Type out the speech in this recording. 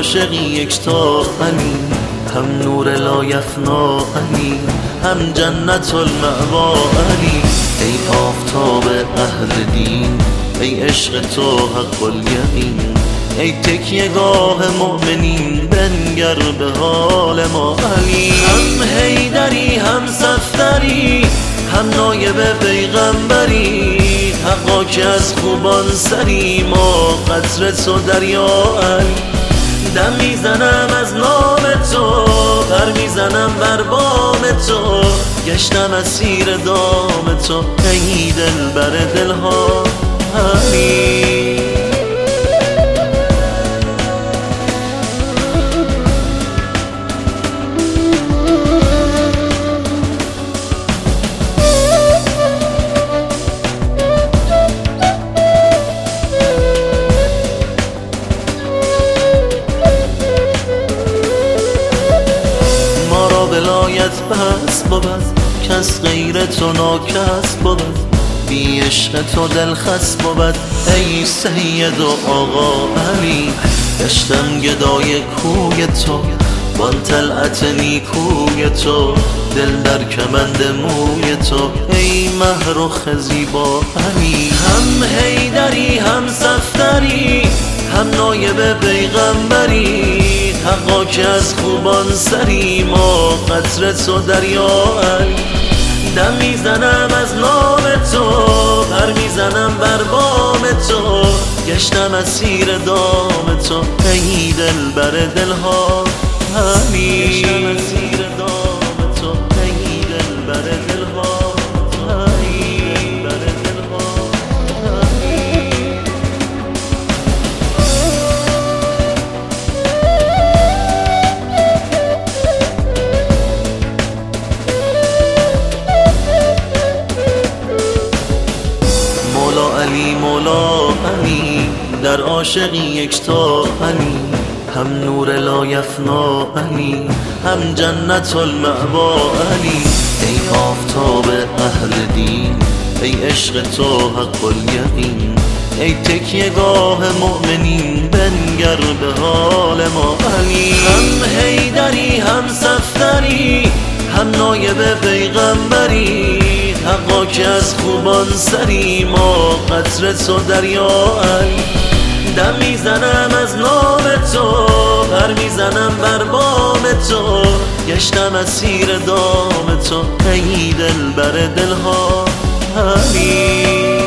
عاشقی یکتا علی، هم نور لایفنا علی، هم جنت المأوا علی. ای آفتاب اهل دین، ای عشق تو حق الیقین، ای تکیه گاه مؤمنین بنگر به حال ما علی. هم حیدری هم صفدری، هم نایب پیغمبری، حقا که از خوبان سری، ما قطره تو دریا علی. دم میزنم از نام تو، پر میزنم بر بام تو، گشتم اسیر دام تو، ای دل بر دلها علی. ولایت بس بود، کس غیر تو ناکس بود، بی عشق تو دل خس بود، ای سید و آقا علی. گشتم گدای کوی تو، بان طلعت نیکوی تو، دل در کمند موی تو، ای مه رخ زیبا علی. هم حیدری هم صفدری، هم نایب پیغمبری، حقا که از خوبان سری، ما قطره تو دریا علی. دم میزنم از نام تو، پر میزنم بر بام تو، گشتم اسیر دام تو، ای دل بر دلها علی. گشتم اسیر دام تو، ای دل بر دلها علی، بر دلها علی. مولا علی مولا علی، در عاشقی یکتا علی، هم نور لایفنا علی، هم جنت المأوا علی. ای آفتاب اهل دین، ای عشق تو حق الیقین، ای تکیه گاه مؤمنین بنگر به حال ما علی. هم حیدری هم صفدری، هم نایب پیغمبری، حقا که از خوبان سری، ما قطره تو دریا علی. دم میزنم از نام تو، پر میزنم بر بام تو، گشتم اسیر دام تو، ای دل بر دلها علی.